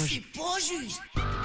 C'est pas juste.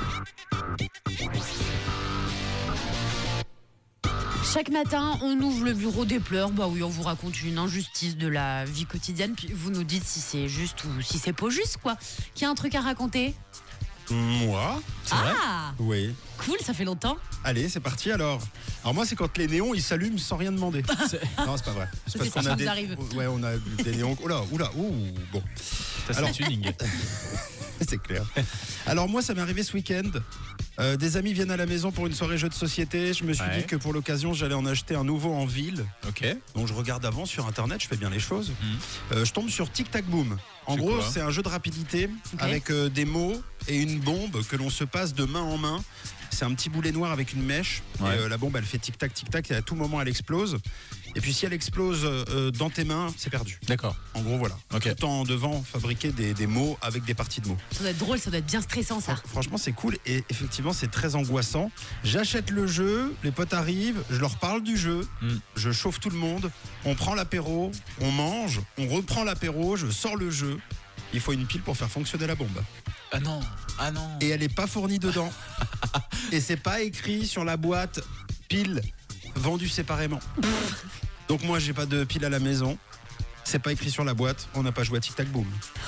Chaque matin, on ouvre le bureau des pleurs. Bah oui, on vous raconte une injustice de la vie quotidienne, puis vous nous dites si c'est juste ou si c'est pas juste, quoi. Qui a un truc à raconter? Moi? C'est vrai? Oui. Cool, ça fait longtemps. Allez, c'est parti alors. Alors moi, c'est quand les néons ils s'allument sans rien demander. Non, c'est pas vrai. C'est parce C'est ça qu'on a qui nous arrive. Ouais, on a des néons. Bon. Ça, Alors- c'est tuning. C'est clair. Alors moi, ça m'est arrivé ce week-end. Des amis viennent à la maison pour une soirée jeu de société. Je me suis Ouais. dit que pour l'occasion, j'allais en acheter un nouveau en ville. Ok. Donc je regarde avant sur internet, je fais bien les choses. Je tombe sur Tic Tac Boom. En C'est gros, quoi c'est un jeu de rapidité avec des mots et une bombe que l'on se passe de main en main. C'est un petit boulet noir avec une mèche. Ouais. Et la bombe, elle fait tic tac et à tout moment, elle explose. Et puis si elle explose dans tes mains, c'est perdu. D'accord. En gros, voilà. Ok. Tout en devant fabriquer des mots avec des parties de mots. Ça doit être drôle, ça doit être bien stressant, ça. Franchement, c'est cool et effectivement, c'est très angoissant. J'achète le jeu, les potes arrivent, je leur parle du jeu, je chauffe tout le monde, on prend l'apéro, on mange, on reprend l'apéro, je sors le jeu. Il faut une pile pour faire fonctionner la bombe. Ah non. Ah non. Et elle n'est pas fournie dedans. Et c'est pas écrit sur la boîte pile vendue séparément. Donc moi, j'ai pas de pile à la maison. C'est pas écrit sur la boîte. On n'a pas joué à Tic Tac Boom.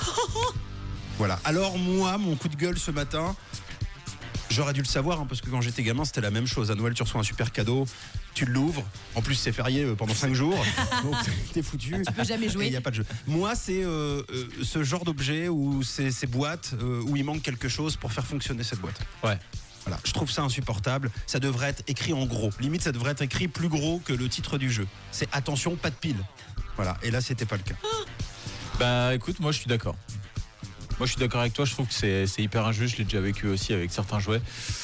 Voilà. Alors moi, mon coup de gueule ce matin, j'aurais dû le savoir parce que quand j'étais gamin, c'était la même chose. À Noël, tu reçois un super cadeau, tu l'ouvres. En plus, c'est férié pendant 5 jours, donc t'es foutu. Tu peux jamais jouer. Il n'y a pas de jeu. Moi, c'est ce genre d'objet ou ces boîtes où il manque quelque chose pour faire fonctionner cette boîte. Ouais. Voilà, je trouve ça insupportable. Ça devrait être écrit en gros. Limite, ça devrait être écrit plus gros que le titre du jeu. C'est attention, pas de pile. Voilà, et là, c'était pas le cas. Bah écoute, moi je suis d'accord. Moi je suis d'accord avec toi, je trouve que c'est hyper injuste, je l'ai déjà vécu aussi avec certains jouets.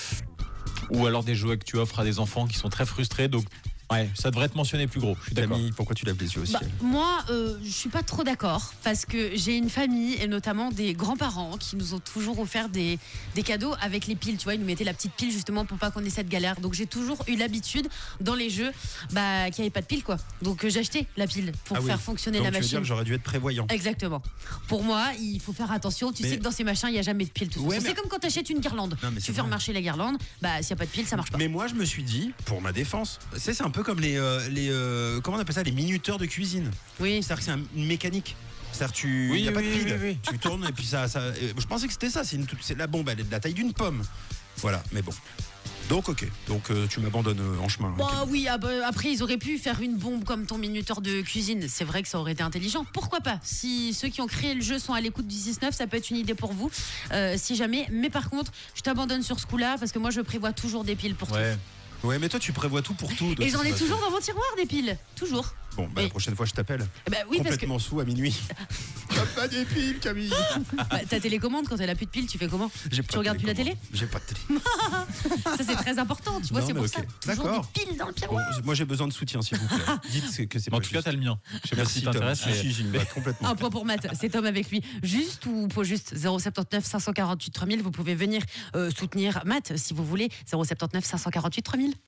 Ou alors des jouets que tu offres à des enfants qui sont très frustrés, donc ouais, ça devrait être mentionné plus gros, je suis d'accord. Camille, pourquoi tu lèves les yeux aussi? Moi, je suis pas trop d'accord parce que j'ai une famille et notamment des grands-parents qui nous ont toujours offert des cadeaux avec les piles. Tu vois, ils nous mettaient la petite pile justement pour pas qu'on ait cette galère. Donc j'ai toujours eu l'habitude dans les jeux qu'il n'y avait pas de pile, quoi. Donc j'ai acheté la pile pour Ah oui. faire fonctionner Donc la tu veux dire machine. que j'aurais dû être prévoyant. Exactement. Pour moi, il faut faire attention. Tu Mais- sais que dans ces machins, il n'y a jamais de pile. Ouais, mais- C'est comme quand tu achètes une guirlande. Non, mais c'est Tu fais vrai. remarcher la guirlande, s'il n'y a pas de pile, ça marche pas. Mais moi, je me suis dit, pour ma défense, c'est un peu comme les comment on appelle ça, les minuteurs de cuisine. Oui. C'est-à-dire que c'est une mécanique. C'est-à-dire il Oui, n'y a pas de oui, pile. oui. Tu tournes et puis ça je pensais que c'était ça. C'est la bombe, elle est de la taille d'une pomme. Voilà, mais bon. Donc ok, donc tu m'abandonnes en chemin. Bah Camille. oui, après ils auraient pu faire une bombe comme ton minuteur de cuisine. C'est vrai que ça aurait été intelligent. Pourquoi pas? Si ceux qui ont créé le jeu sont à l'écoute du 6-9, ça peut être une idée pour vous. Si jamais. Mais par contre, je t'abandonne sur ce coup-là parce que moi je prévois toujours des piles pour Ouais. Ouais, mais toi tu prévois tout pour tout. de tout. Et toute j'en ai façon. toujours dans mon tiroir des piles. Toujours. Bon, bah, Et- la prochaine fois je t'appelle. Bah oui, parce que Complètement sous à minuit. T'as pas des piles, Camille. ta télécommande, quand elle a plus de piles, tu fais comment? J'ai pas Tu de regardes plus la télécommande. J'ai pas de télé. Ça c'est très important, tu vois, Non, c'est mais pour ok. ça. Toujours D'accord. des piles dans le Bon, tiroir. moi j'ai besoin de soutien s'il vous plaît. Dites que c'est Mais en pas tout cas, juste. t'as le mien. Je sais pas si Tom. t'intéresse, mais Si, j'y vais complètement. Un point pour Matt, c'est Tom avec lui. Juste ou pas juste? 079 548 3000. Vous pouvez venir soutenir Matt si vous voulez. 079 548 3000.